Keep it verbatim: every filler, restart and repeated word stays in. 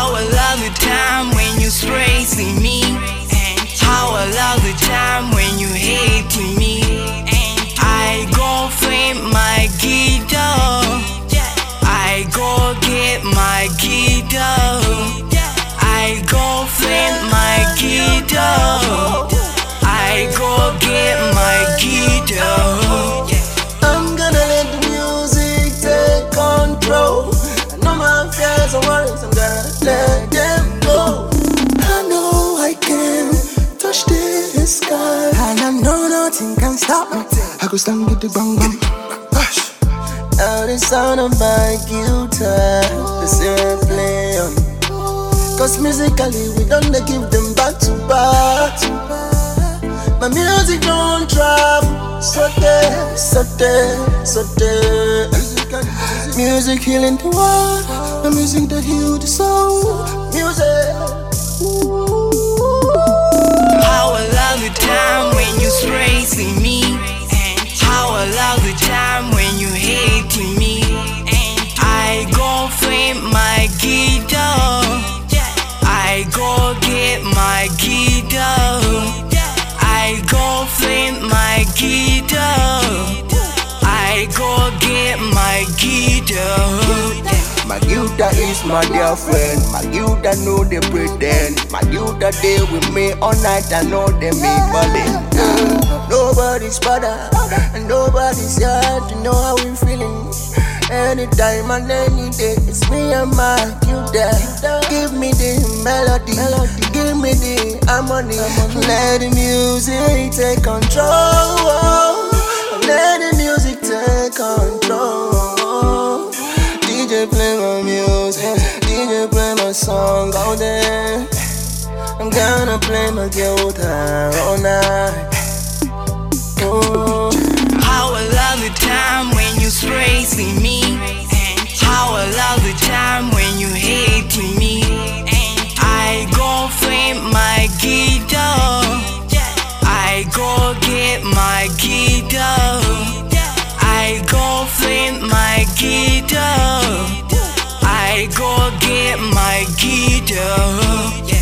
How I love the time when you praising me, and how I love the time when you hating me. I go find my guitar, I go get my guitar, I go find my guitar, I go get my guitar. I'm gonna let the music take control. I know my fears and worries, I'm gonna let them go. I know I can touch the sky, and I know nothing can stop me. I go stand with the bang bang. Now the sound of my guitar, the same play on. Cause musically we don't dey give them back to back. My music don't travel, so there, so there, so there. Music healing the world, the music that heal the soul. Music. How I love the time when you praising me, and how I love the time when you hating me. I go find my guitar, I go get my guitar, I go find my guitar, I go get my guitar. My guitar is my dear friend. My guitar know they pretend. My guitar they with me all night. I know they make ballin'. Uh, nobody's better, and nobody's here to know how we feeling. Anytime and any day, it's me and my guitar. Give me the melody, give me the harmony. Let the music take control. Let the music take control. D J play my music, D J play my song all day. I'm gonna play my guitar all night. Oh. How I love the time when you praising me, and how I love the time when you hating me. I go find my guitar, I go get my guitar, I go find my guitar, I go get my guitar.